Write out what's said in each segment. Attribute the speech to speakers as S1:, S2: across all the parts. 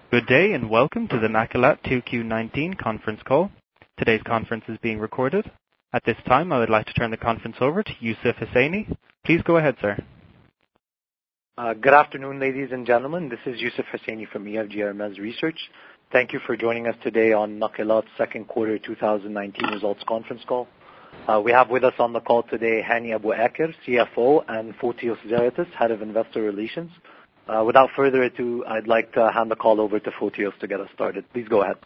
S1: Good day and welcome to the Nakilat 2Q19 conference call. Today's conference is being recorded. At this time, I would like to turn the conference over to Yusuf Husseini. Please go ahead, sir.
S2: Good afternoon, ladies and gentlemen. This is Yusuf Husseini from EFG Hermes Research. Thank you for joining us today on Nakilat's second quarter 2019 results conference call. We have with us on the call today Hani Abu Akir, CFO, and Fotios Zeritis, Head of Investor Relations. Without further ado, I'd like to hand the call over to Fotios to get us started. Please go ahead.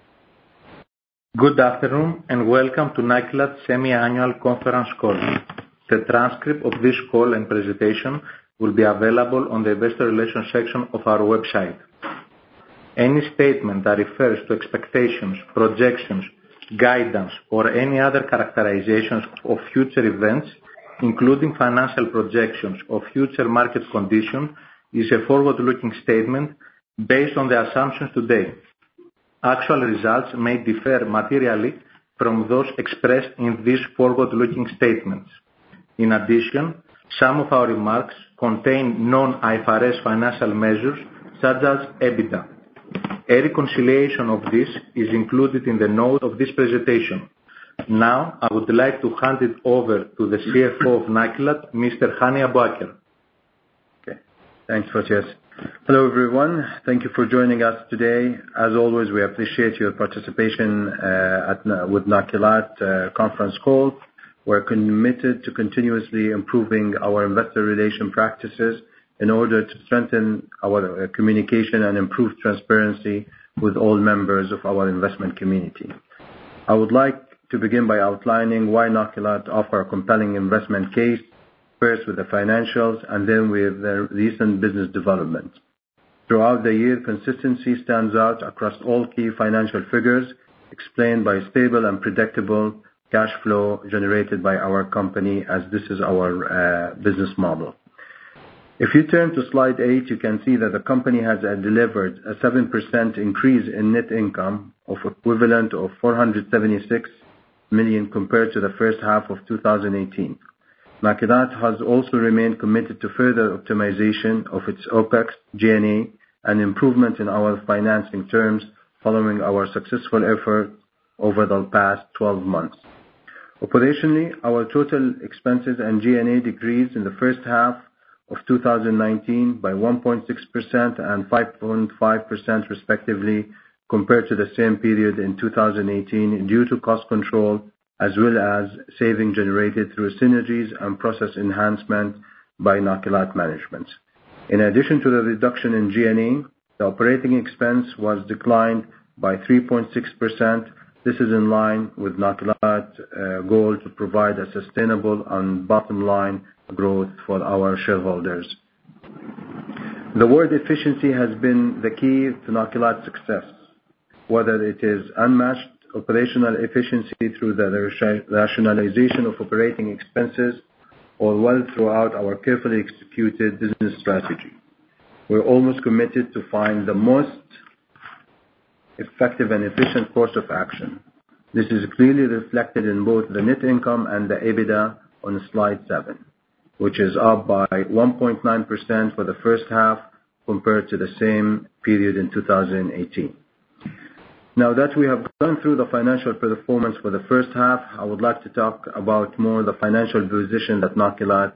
S3: Good afternoon and welcome to Nakilat semi-annual conference call. The transcript of this call and presentation will be available on the Investor Relations section of our website. Any statement that refers to expectations, projections, guidance, or any other characterizations of future events, including financial projections or future market conditions, is a forward-looking statement based on the assumptions today. Actual results may differ materially from those expressed in these forward-looking statements. In addition, some of our remarks contain non-IFRS financial measures such as EBITDA. A reconciliation of this is included in the note of this presentation. Now, I would like to hand it over to the CFO of Nakilat, Mr. Hani Abu Akir.
S4: Thanks, Fotios. Hello, everyone. Thank you for joining us today. As always, we appreciate your participation with Nakilat conference call. We're committed to continuously improving our investor relation practices in order to strengthen our communication and improve transparency with all members of our investment community. I would like to begin by outlining why Nakilat offer a compelling investment case, first with the financials and then with the recent business development. Throughout the year, consistency stands out across all key financial figures, explained by stable and predictable cash flow generated by our company, as this is our business model. If you turn to slide 8, you can see that the company has delivered a 7% increase in net income of equivalent of 476 million compared to the first half of 2018. Nakilat has also remained committed to further optimization of its OPEX, G&A, and improvement in our financing terms following our successful effort over the past 12 months. Operationally, our total expenses and G&A decreased in the first half of 2019 by 1.6% and 5.5% respectively compared to the same period in 2018 due to cost control as well as saving generated through synergies and process enhancement by Nakilat management. In addition to the reduction in G&A, the operating expense was declined by 3.6%. This is in line with Nakilat's goal to provide a sustainable and bottom line growth for our shareholders. The word efficiency has been the key to Nakilat's success, whether it is unmatched operational efficiency through the rationalization of operating expenses or well throughout our carefully executed business strategy. We're almost committed to find the most effective and efficient course of action. This is clearly reflected in both the net income and the EBITDA on slide 7, which is up by 1.9% for the first half compared to the same period in 2018. Now that we have gone through the financial performance for the first half, I would like to talk about more the financial position that Nakilat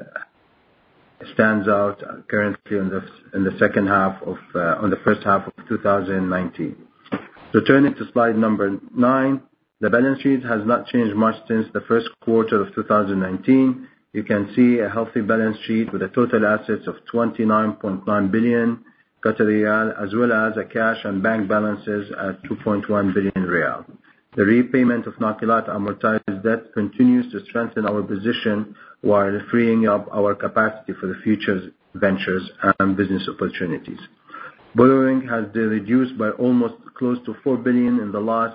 S4: stands out currently on the first half of 2019. So turning to slide number 9, the balance sheet has not changed much since the first quarter of 2019. You can see a healthy balance sheet with a total assets of 29.9 billion Qatari riyal, as well as a cash and bank balances at 2.1 billion riyal. The repayment of Nakilat amortized debt continues to strengthen our position while freeing up our capacity for the future ventures and business opportunities. Borrowing has been reduced by almost close to 4 billion in the last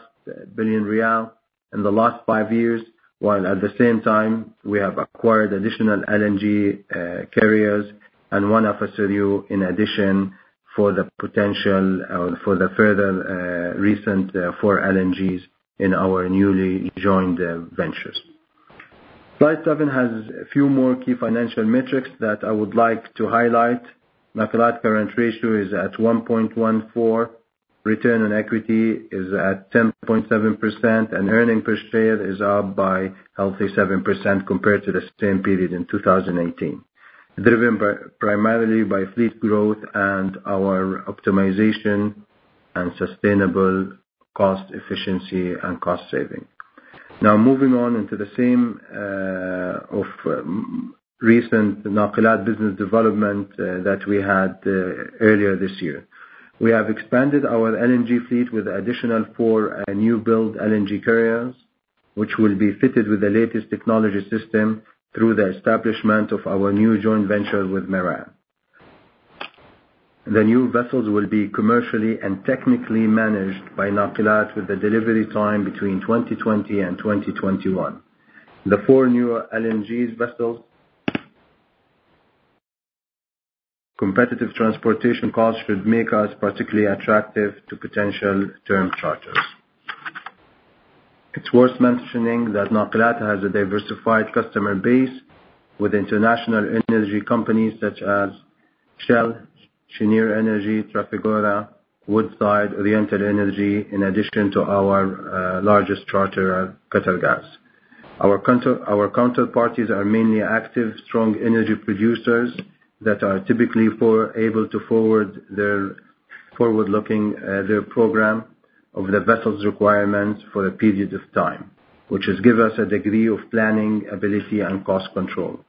S4: 5 years, while at the same time we have acquired additional LNG carriers and one FSRU in addition for the potential for the further recent 4 LNGs in our newly joined ventures. Slide 7 has a few more key financial metrics that I would like to highlight. Nakilat current ratio is at 1.14. Return on equity is at 10.7%, and earning per share is up by healthy 7% compared to the same period in 2018, driven primarily by fleet growth and our optimization and sustainable cost efficiency and cost saving. Now moving on into the same recent Nakilat business development that we had earlier this year. We have expanded our LNG fleet with additional 4 new build LNG carriers, which will be fitted with the latest technology system through the establishment of our new joint venture with Marain. The new vessels will be commercially and technically managed by Nakilat with the delivery time between 2020 and 2021. The 4 new LNG vessels competitive transportation costs should make us particularly attractive to potential term charters. It's worth mentioning that Nakilat has a diversified customer base with international energy companies such as Shell, Cheniere Energy, Trafigura, Woodside, Oriental Energy, in addition to our largest charterer, Qatargas. Our counterparties are mainly active, strong energy producers that are typically able to forward-looking their program of the vessel's requirements for a period of time, which has given us a degree of planning ability and cost control.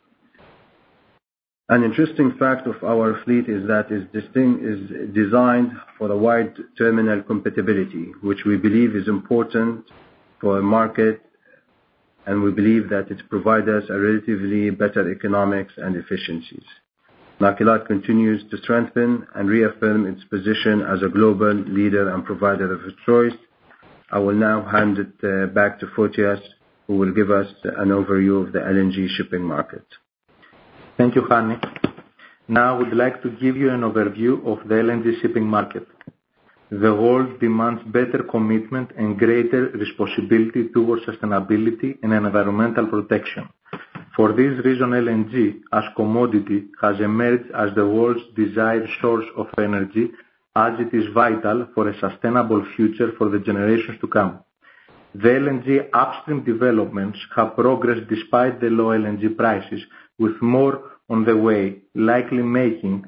S4: An interesting fact of our fleet is that it is designed for a wide terminal compatibility, which we believe is important for a market, and we believe that it provides us a relatively better economics and efficiencies. Nakilat continues to strengthen and reaffirm its position as a global leader and provider of choice. I will now hand it back to Fotios, who will give us an overview of the LNG shipping market.
S3: Thank you, Hani. Now I would like to give you an overview of the LNG shipping market. The world demands better commitment and greater responsibility towards sustainability and environmental protection. For this reason, LNG as commodity has emerged as the world's desired source of energy, as it is vital for a sustainable future for the generations to come. The LNG upstream developments have progressed despite the low LNG prices, with more on the way, likely making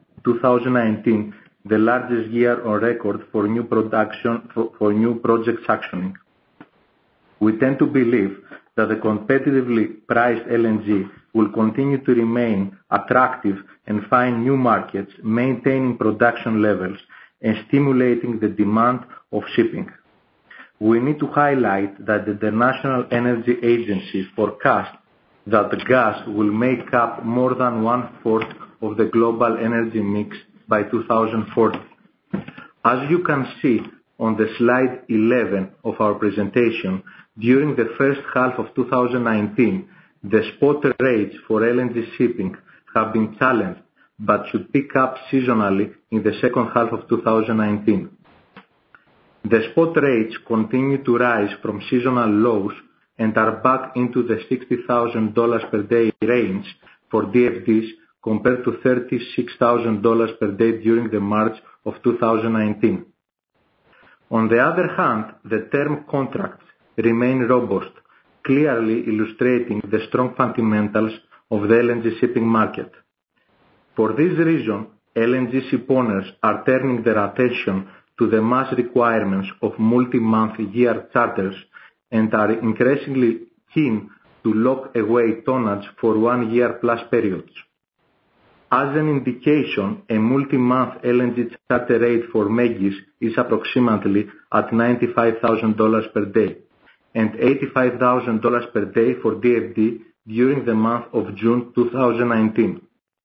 S3: 2019 the largest year on record for new production for new project sanctioning. We tend to believe that the competitively priced LNG will continue to remain attractive and find new markets, maintaining production levels and stimulating the demand of shipping. We need to highlight that the International Energy Agency forecasts that the gas will make up more than 1/4 of the global energy mix by 2040. As you can see on the slide 11 of our presentation, during the first half of 2019, the spot rates for LNG shipping have been challenged, but should pick up seasonally in the second half of 2019. The spot rates continue to rise from seasonal lows and are back into the $60,000 per day range for DFDs compared to $36,000 per day during the March of 2019. On the other hand, the term contracts remain robust, clearly illustrating the strong fundamentals of the LNG shipping market. For this reason, LNG ship owners are turning their attention to the mass requirements of multi-month year charters and are increasingly keen to lock away tonnage for 1 year plus periods. As an indication, a multi-month LNG charter rate for Megis is approximately at $95,000 per day and $85,000 per day for DFD during the month of June 2019.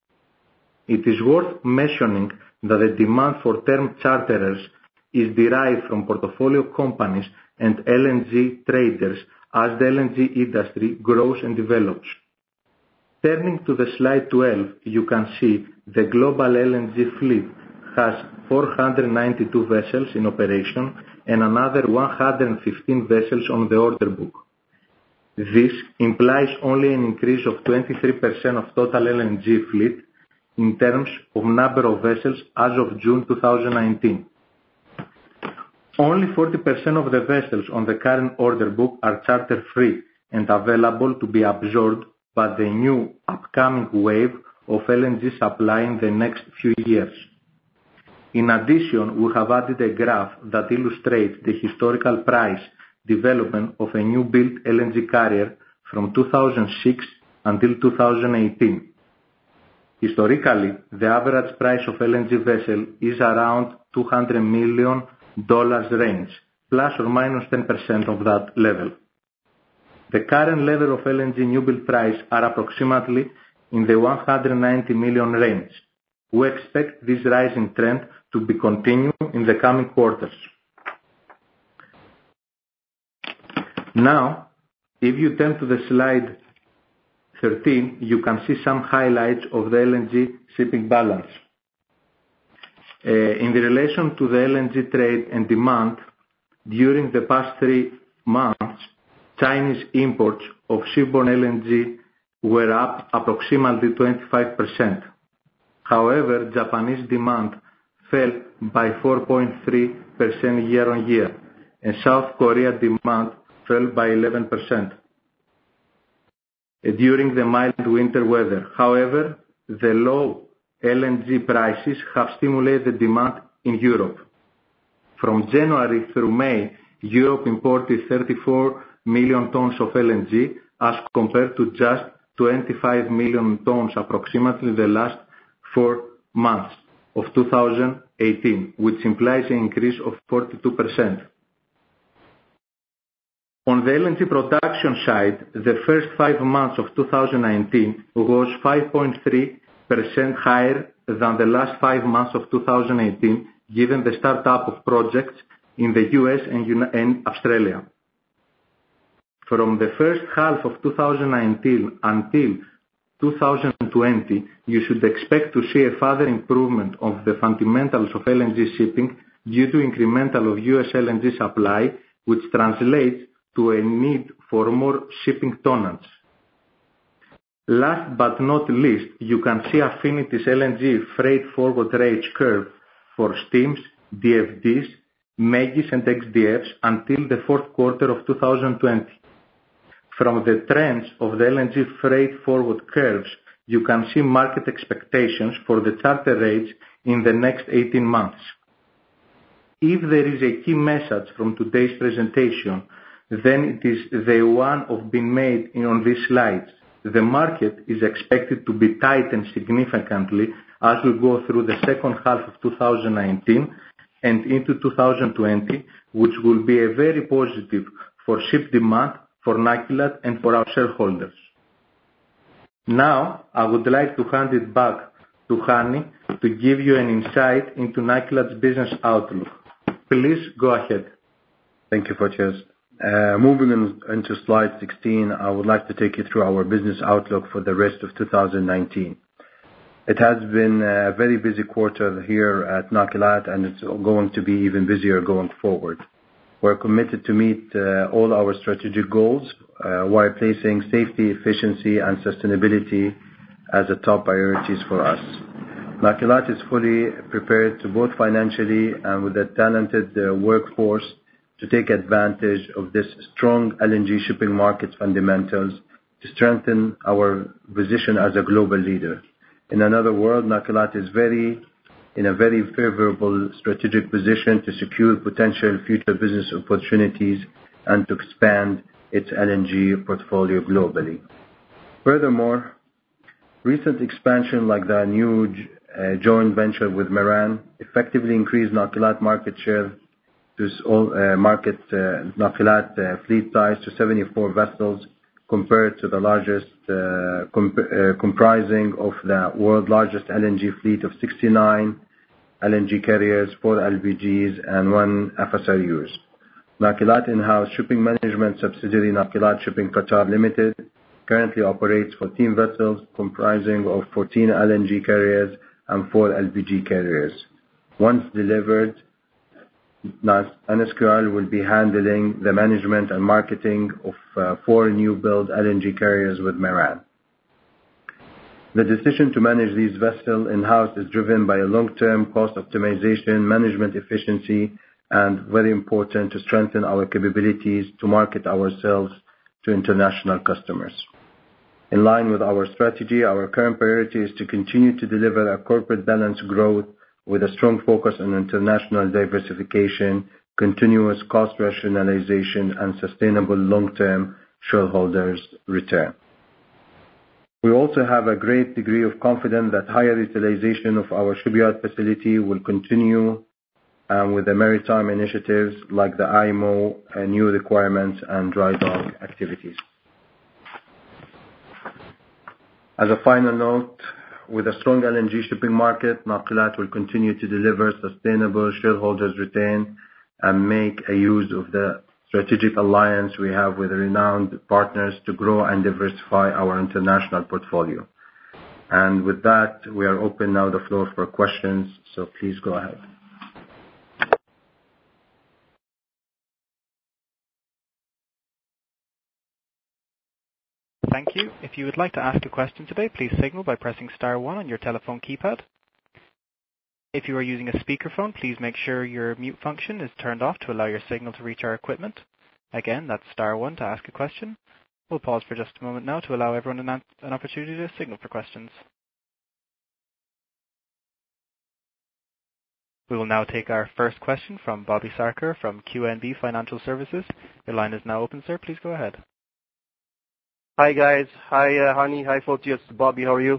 S3: It is worth mentioning that the demand for term charterers is derived from portfolio companies and LNG traders as the LNG industry grows and develops. Turning to the slide 12, you can see the global LNG fleet has 492 vessels in operation and another 115 vessels on the order book. This implies only an increase of 23% of total LNG fleet in terms of number of vessels as of June 2019. Only 40% of the vessels on the current order book are charter-free and available to be absorbed by the new upcoming wave of LNG supply in the next few years. In addition, we have added a graph that illustrates the historical price development of a new-built LNG carrier from 2006 until 2018. Historically, the average price of LNG vessel is around $200 million range, plus or minus 10% of that level. The current level of LNG newbuild price are approximately in the 190 million range. We expect this rising trend to be continued in the coming quarters. Now, if you turn to the slide 13, you can see some highlights of the LNG shipping balance. In relation to the LNG trade and demand, during the past 3 months, Chinese imports of shipborne LNG were up approximately 25%. However, Japanese demand fell by 4.3% year-on-year, and South Korea demand fell by 11% during the mild winter weather. However, the low LNG prices have stimulated demand in Europe. From January through May, Europe imported 34 million tons of LNG as compared to just 25 million tons approximately the last 4 months of 2018, which implies an increase of 42%. On the LNG production side, the first 5 months of 2019 was 5.3% higher than the last 5 months of 2018, given the start-up of projects in the US and Australia. From the first half of 2019 until 2020, you should expect to see a further improvement of the fundamentals of LNG shipping due to incremental of US LNG supply, which translates to a need for more shipping tonnage. Last but not least, you can see Affinity's LNG freight forward rates curve for steams, DFDs, MEGIs and XDFs until the fourth quarter of 2020. From the trends of the LNG freight forward curves, you can see market expectations for the charter rates in the next 18 months. If there is a key message from today's presentation, then it is the one of being made on these slides. The market is expected to be tightened significantly as we go through the second half of 2019 and into 2020, which will be a very positive for ship demand, for Nakilat and for our shareholders. Now, I would like to hand it back to Hani to give you an insight into Nakilat's business outlook. Please go ahead.
S4: Thank you, Fotios. Moving into slide 16, I would like to take you through our business outlook for the rest of 2019. It has been a very busy quarter here at Nakilat, and it's going to be even busier going forward. We're committed to meet all our strategic goals while placing safety, efficiency, and sustainability as the top priorities for us. Nakilat is fully prepared to both financially and with a talented workforce to take advantage of this strong LNG shipping market fundamentals to strengthen our position as a global leader. In another word, Nakilat is in a very favorable strategic position to secure potential future business opportunities and to expand its LNG portfolio globally. Furthermore, recent expansion like the new joint venture with Marain effectively increased Nakilat market share to Nakilat fleet size to 74 vessels compared to the largest comprising of the world's largest LNG fleet of 69 LNG carriers, 4 LPGs and 1 FSRUs. Nakilat in-house shipping management subsidiary Nakilat Shipping Qatar Limited currently operates 14 vessels comprising of 14 LNG carriers and 4 LPG carriers. Once delivered, NSQL will be handling the management and marketing of 4 new build LNG carriers with Marain. The decision to manage these vessels in-house is driven by a long-term cost optimization, management efficiency, and very important to strengthen our capabilities to market ourselves to international customers. In line with our strategy, our current priority is to continue to deliver a corporate balanced growth with a strong focus on international diversification, continuous cost rationalization, and sustainable long-term shareholders' return. We also have a great degree of confidence that higher utilization of our shipyard facility will continue with the maritime initiatives like the IMO new requirements and dry dock activities. As a final note, with a strong LNG shipping market, Nakilat will continue to deliver sustainable shareholders' return and make a use of the strategic alliance we have with renowned partners to grow and diversify our international portfolio. And with that, we are open now the floor for questions, so please go ahead.
S1: Thank you. If you would like to ask a question today, please signal by pressing star 1 on your telephone keypad. If you are using a speakerphone, please make sure your mute function is turned off to allow your signal to reach our equipment. Again, that's star 1 to ask a question. We'll pause for just a moment now to allow everyone an opportunity to signal for questions. We will now take our first question from Bobby Sarkar from QNB Financial Services. Your line is now open, sir. Please go ahead.
S5: Hi, guys. Hi, Hani. Hi, Fotios. Bobby, how are you?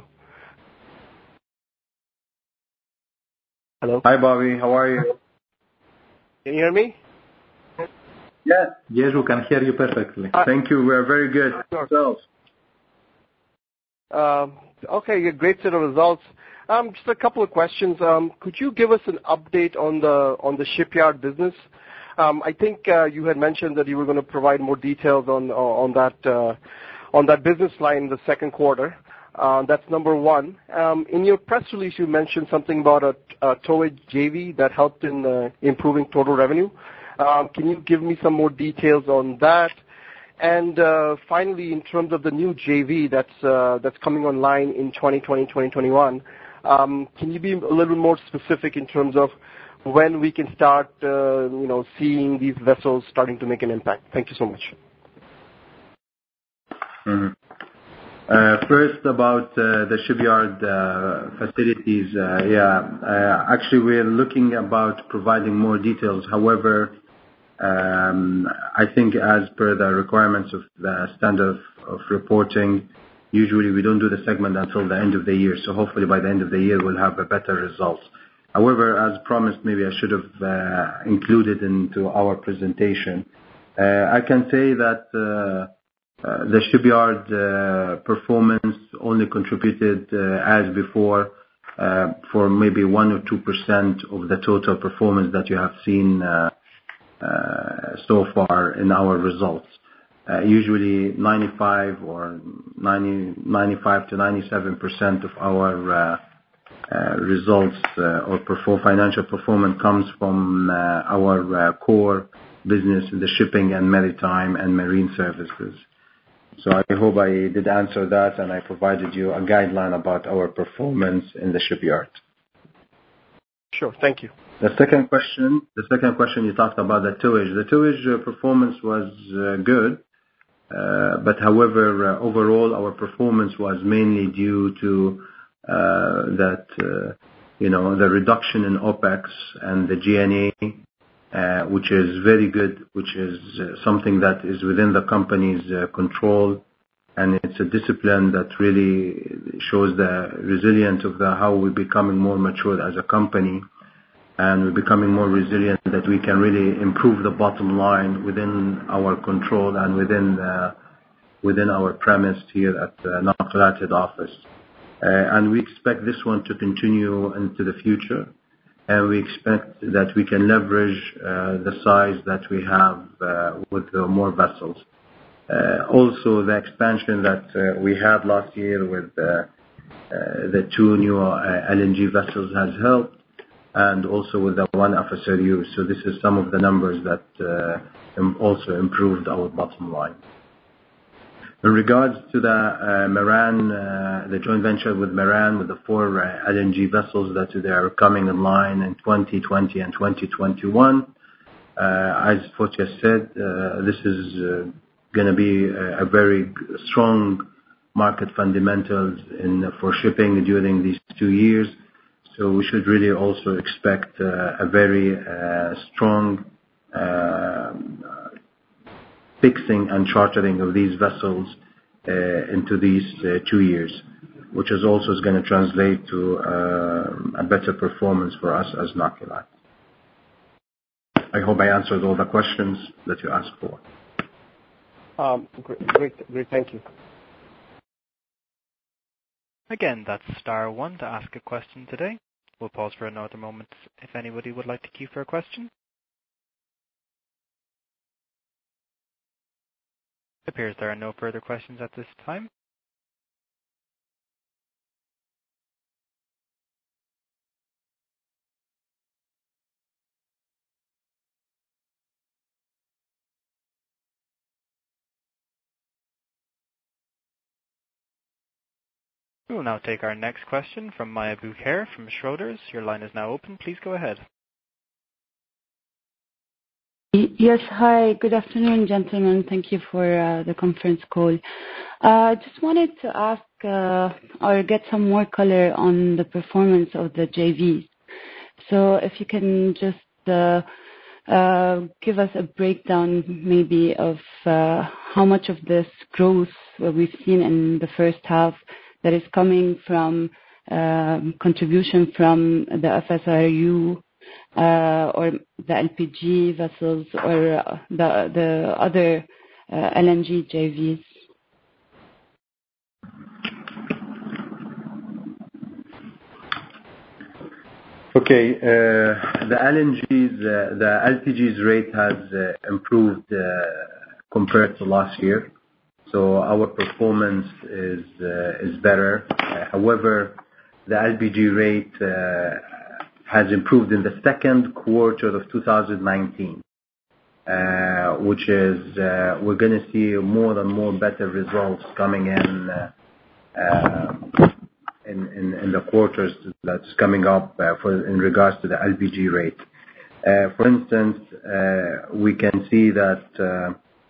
S5: Hello?
S4: Hi, Bobby. How are you?
S5: Can you hear me?
S3: Yes. Yes, we can hear you perfectly.
S4: Thank you. We are very good.
S5: Sure. Okay, great set of results. Just a couple of questions. Could you give us an update on the shipyard business? I think you had mentioned that you were going to provide more details on that business line in the second quarter. That's number one. In your press release, you mentioned something about a towage JV that helped in improving total revenue. Can you give me some more details on that? And finally, in terms of the new JV that's coming online in 2020, 2021, can you be a little bit more specific in terms of when we can start seeing these vessels starting to make an impact? Thank you so much.
S4: Mm-hmm. First, about the shipyard facilities. Actually, we're looking about providing more details. However, I think as per the requirements of the standard of reporting, usually we don't do the segment until the end of the year. So hopefully by the end of the year, we'll have a better results. However, as promised, maybe I should have included into our presentation. I can say that the shipyard performance only contributed as before for maybe 1 or 2% of the total performance that you have seen so far in our results. Usually 95 to 97% of our results or financial performance comes from our core business in the shipping and maritime and marine services. So I hope I did answer that and I provided you a guideline about our performance in the shipyard.
S5: Sure, thank you.
S4: The second question you talked about the towage. The towage performance was good, but however, overall our performance was mainly due to the reduction in OPEX and the G&A, which is very good, which is something that is within the company's control, and it's a discipline that really shows the resilience of how we're becoming more mature as a company, and we're becoming more resilient that we can really improve the bottom line within our control and within our premise here at the Nakilat head office. And we expect this one to continue into the future, and we expect that we can leverage the size that we have with more vessels. Also, the expansion that we had last year with the 2 new LNG vessels has helped, and also with the 1 FSRU. So this is some of the numbers that also improved our bottom line. In regards to the Maran, the joint venture with Maran, with the 4 LNG vessels that they are coming in line in 2020 and 2021, as Fotios said, this is going to be a very strong market fundamentals for shipping during these 2 years. So we should really also expect a very strong fixing and chartering of these vessels into these 2 years, which is also going to translate to a better performance for us as Nakilat. I hope I answered all the questions that you asked for.
S5: Great. Thank you.
S1: Again, that's star 1 to ask a question today. We'll pause for another moment if anybody would like to queue for a question. It appears there are no further questions at this time. We will now take our next question from Maya Bouker from Schroders. Your line is now open. Please go ahead.
S6: Yes, hi. Good afternoon, gentlemen. Thank you for the conference call. Just wanted to ask or get some more color on the performance of the JVs. So if you can just give us a breakdown maybe of how much of this growth we've seen in the first half that is coming from contribution from the FSRU or the LPG vessels or the other LNG JVs.
S4: Okay, the LPG's rate has improved compared to last year. So our performance is better. However, the LPG rate has improved in the second quarter of 2019, which is we're going to see more and more better results coming in the quarters that's coming up in regards to the LPG rate. For instance, we can see that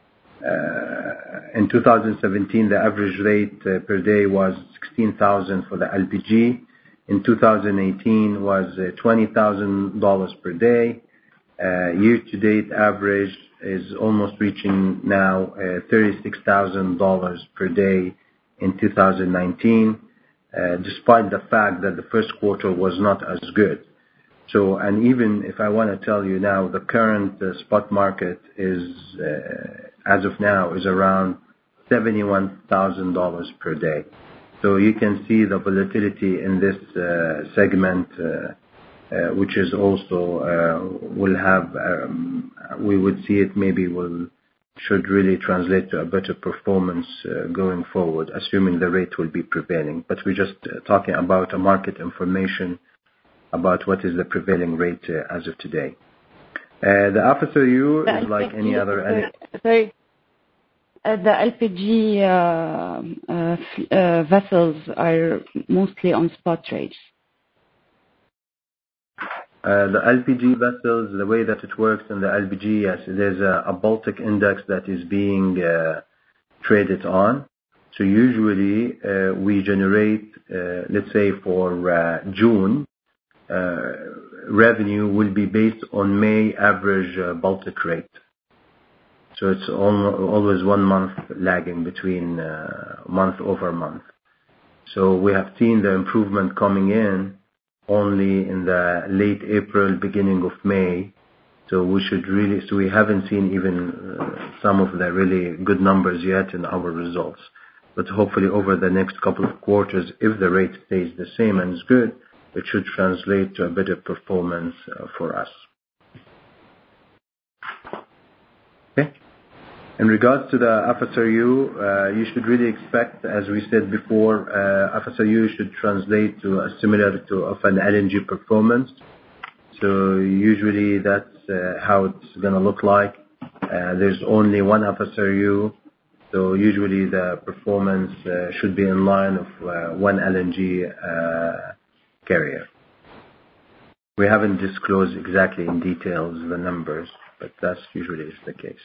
S4: in 2017 the average rate per day was 16,000 for the LPG. In 2018 was $20,000 per day. Year-to-date average is almost reaching now $36,000 per day in 2019, despite the fact that the first quarter was not as good. So, and even if I want to tell you now, the current spot market is, as of now, is around $71,000 per day. So you can see the volatility in this segment, which is also will have. We would see it maybe should really translate to a better performance going forward, assuming the rate will be prevailing. But we're just talking about a market information about what is the prevailing rate as of today. The FSRU is like any other.
S6: Sorry. The LPG vessels are mostly on spot rates.
S4: The LPG vessels, the way that it works in the LPG, yes, there's a Baltic index that is being traded on. So usually we generate, let's say for June, revenue will be based on May average Baltic rate. So it's always 1 month lagging between month over month. So we have seen the improvement coming in only in the late April, beginning of May. So we haven't seen even some of the really good numbers yet in our results. But hopefully over the next couple of quarters, if the rate stays the same and is good, it should translate to a better performance for us. Okay. In regards to the FSRU, you should really expect, as we said before, FSRU should translate to a similar to of an LNG performance. So usually that's how it's going to look like. There's only one FSRU, so So usually the performance should be in line of one LNG carrier. We haven't disclosed exactly in details the numbers, but that's usually is the case.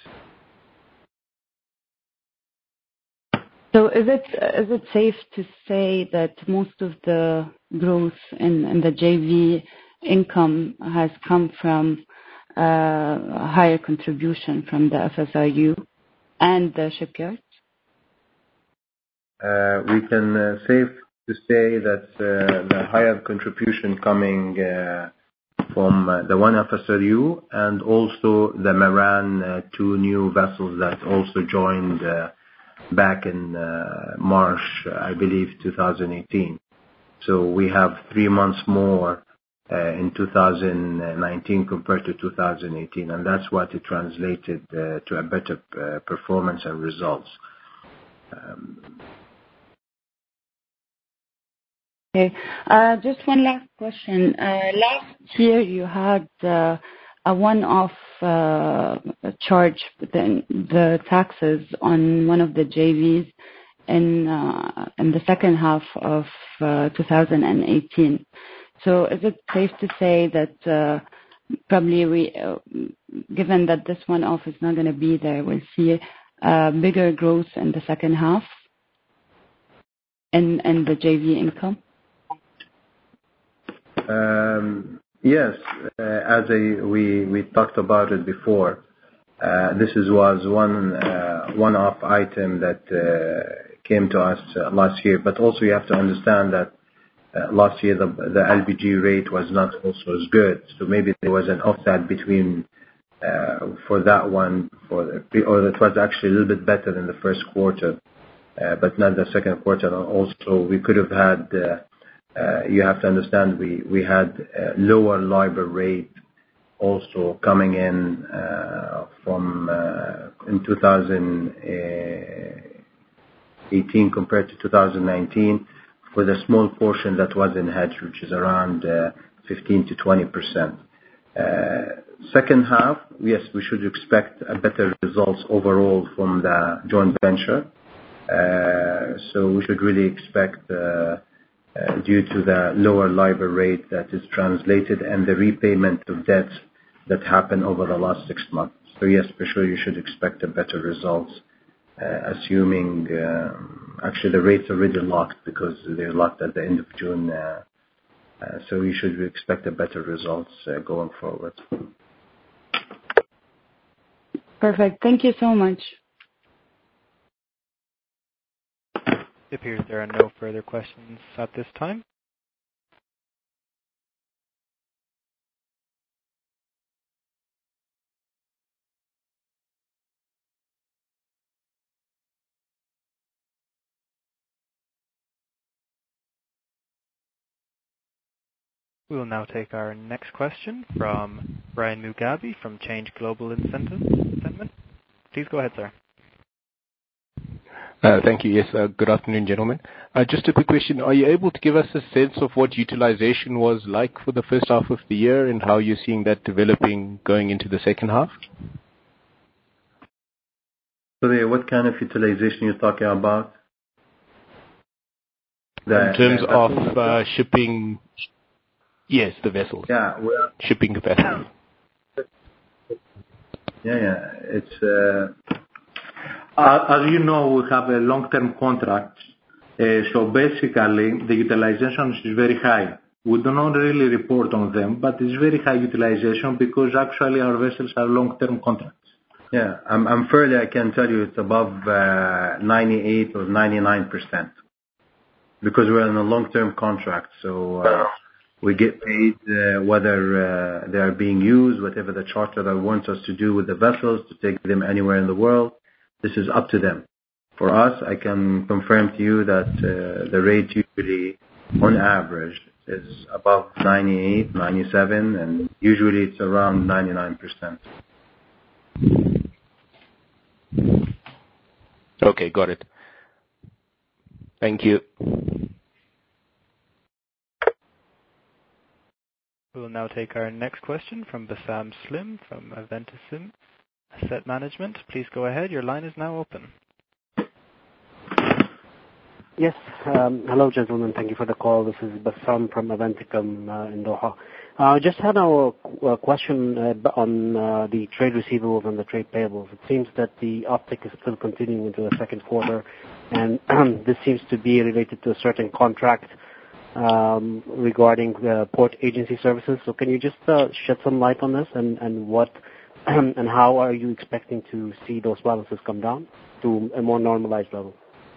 S6: So is it safe to say that most of the growth in the JV income has come from higher contribution from the FSRU and the shipyards?
S4: We can safe to say that the higher contribution coming from the one FSRU and also the Maran two new vessels that also joined back in March, I believe, 2018. So we have 3 months more in 2019 compared to 2018, and that's what it translated to a better performance and results.
S6: Okay. Just one last question. Last year you had a one-off charge, the taxes on one of the JVs in the second half of 2018. So is it safe to say that probably given that this one-off is not going to be there, we'll see bigger growth in the second half in the JV income?
S4: Yes, as we talked about it before, this was one-off item that came to us last year. But also you have to understand that last year the LPG rate was not also as good, so maybe there was an offset between for that one, or it was actually a little bit better than the first quarter, but not the second quarter. And also we could have had. You have to understand we had lower LIBOR rate also coming in from in 2018 compared to 2019 for the small portion that was in hedge, which is around 15 to 20%. Second half, yes, we should expect a better results overall from the joint venture. So we should really expect due to the lower LIBOR rate that is translated and the repayment of debts that happened over the last 6 months. So yes, for sure you should expect a better results, assuming actually the rates are already locked because they're locked at the end of June. So you should expect a better results going forward.
S6: Perfect. Thank you so much.
S1: It appears there are no further questions at this time. We will now take our next question from Brian Mugabe from Change Global Sentiment. Please go ahead, sir.
S7: Thank you. Yes, good afternoon, gentlemen. Just a quick question. Are you able to give us a sense of what utilization was like for the first half of the year and how you're seeing that developing going into the second half?
S4: So what kind of utilization you're talking about?
S7: In terms of shipping, yes, the vessels.
S4: Yeah.
S7: Shipping capacity.
S3: Yeah. It's as you know, we have a long-term contract. So basically, the utilization is very high. We do not really report on them, but it's very high utilization because actually our vessels are long-term contracts.
S4: Yeah, I'm fairly, I can tell you it's above 98 or 99% because we're in a long-term contract. So we get paid whether they are being used, whatever the charter wants us to do with the vessels to take them anywhere in the world. This is up to them. For us, I can confirm to you that the rate usually, on average, is above 98, 97, and usually it's around 99%.
S7: Okay, got it. Thank you.
S1: We will now take our next question from Bassam Slim from Aventissim Asset Management. Please go ahead. Your line is now open.
S8: Yes. Hello, gentlemen. Thank you for the call. This is Bassam from Aventicum in Doha. Just had a question on the trade receivables and the trade payables. It seems that the uptick is still continuing into the second quarter, and this seems to be related to a certain contract regarding port agency services. So can you just shed some light on this and what and how are you expecting to see those balances come down to a more normalized level?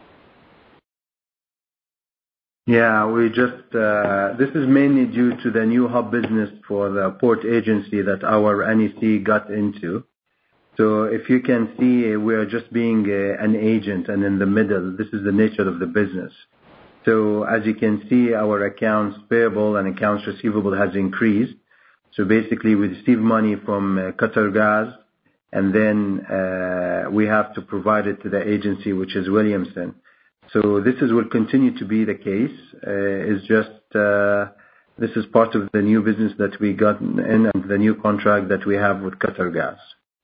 S4: Yeah, this is mainly due to the new hub business for the port agency that our NEC got into. So if you can see, we are just being an agent and in the middle. This is the nature of the business. So as you can see, our accounts payable and accounts receivable has increased. So basically we receive money from Qatargas, and then we have to provide it to the agency, which is Williamson. So this will continue to be the case. It's just this is part of the new business that we got in and the new contract that we have with Qatargas.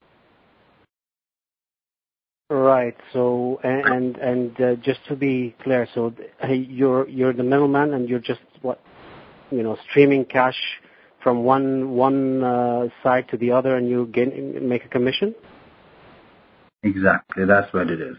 S8: Right. So and just to be clear, so you're the middleman and you're just streaming cash from one side to the other, and you make a commission.
S4: Exactly, that's what it is.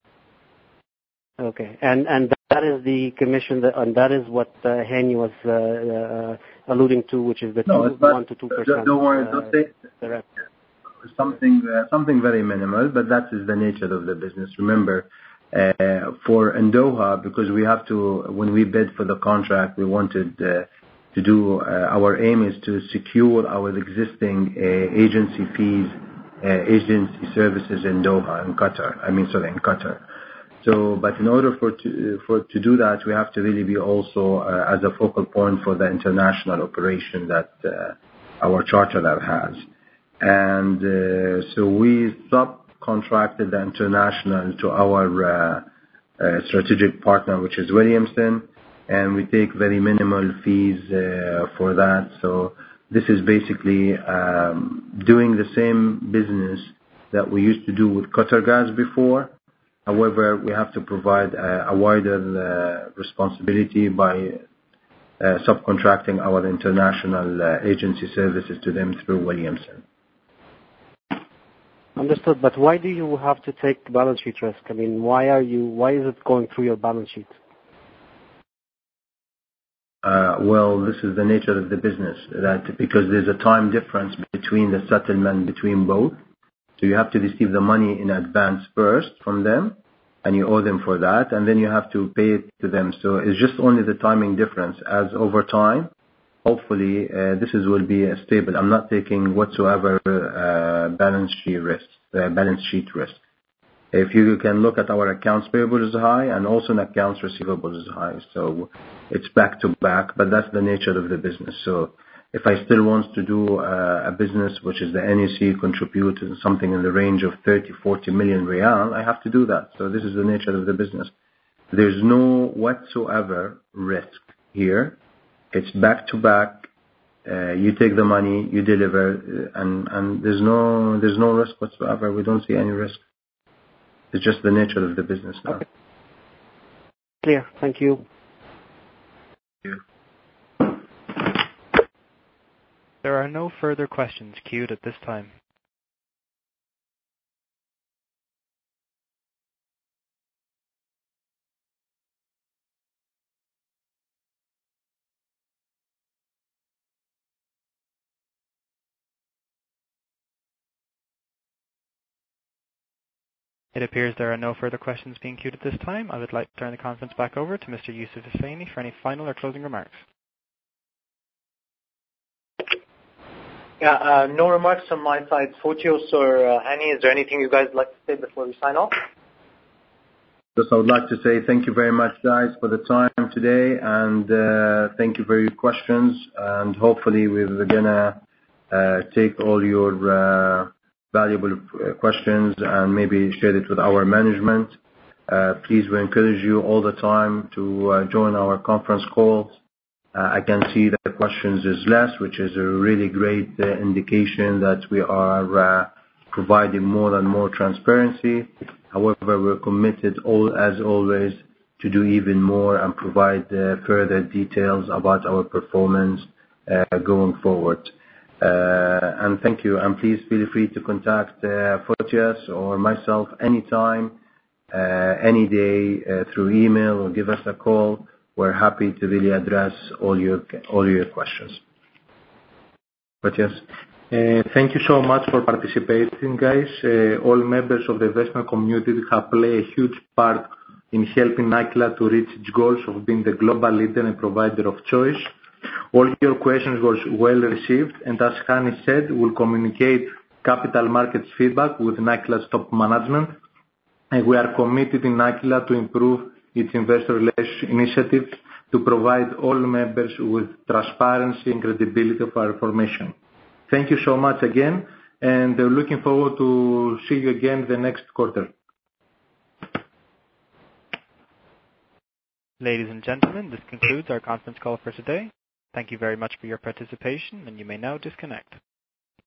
S8: Okay, and that is the commission, and that is what Hani was alluding to, which is the 1 to 2%.
S4: Don't worry, don't say something very minimal, but that is the nature of the business. Remember, for Doha, because we have to, when we bid for the contract, we wanted to do. Our aim is to secure our existing agency fees, agency services in Doha, in Qatar. In Qatar. So, but in order to do that, we have to really be also as a focal point for the international operation that our charterer has. And so we subcontracted the international to our strategic partner, which is Williamson, and we take very minimal fees for that. So this is basically doing the same business that we used to do with Qatargas before. However, we have to provide a wider responsibility by subcontracting our international agency services to them through Williamson.
S8: Understood. But why do you have to take balance sheet risk? Why is it going through your balance sheet?
S4: Well, this is the nature of the business, that because there's a time difference between the settlement between both. So you have to receive the money in advance first from them, and you owe them for that, and then you have to pay it to them. So it's just only the timing difference. As over time, hopefully, this will be stable. I'm not taking whatsoever balance sheet risk. If you can look at our accounts payable is high, and also accounts receivable is high. So it's back to back, but that's the nature of the business. So if I still want to do a business which is the NEC contribute something in the range of 30-40 million riyal, I have to do that. So this is the nature of the business. There's no whatsoever risk here. It's back to back. You take the money, you deliver, and there's no risk whatsoever. We don't see any risk. It's just the nature of the business now.
S8: Okay. Clear. Thank you.
S4: Thank you.
S1: There are no further questions queued at this time. It appears there are no further questions being queued at this time. I would like to turn the conference back over to Mr. Yusuf Husseini for any final or closing remarks.
S2: Yeah, no remarks from my side. Fotios or Hani, is there anything you guys would like to say before we sign off?
S4: Yes, I would like to say thank you very much, guys, for the time today, and thank you for your questions. And hopefully we're gonna take all your valuable questions and maybe share it with our management. Please, we encourage you all the time to join our conference calls. I can see that the questions is less, which is a really great indication that we are providing more and more transparency. However, we're committed, as always, to do even more and provide further details about our performance going forward. And thank you. And please feel free to contact Photios or myself anytime, any day, through email or give us a call. We're happy to really address all your questions. Photios.
S3: Thank you so much for participating, guys. All members of the investment community have played a huge part in helping Nakilat to reach its goals of being the global leader and provider of choice. All your questions were well received, and as Hani said, we'll communicate capital markets feedback with Nakilat's top management, and we are committed in Nakilat to improve its investor relations initiatives to provide all members with transparency and credibility of our information. Thank you so much again, and looking forward to see you again the next quarter.
S1: Ladies and gentlemen, this concludes our conference call for today. Thank you very much for your participation, and you may now disconnect.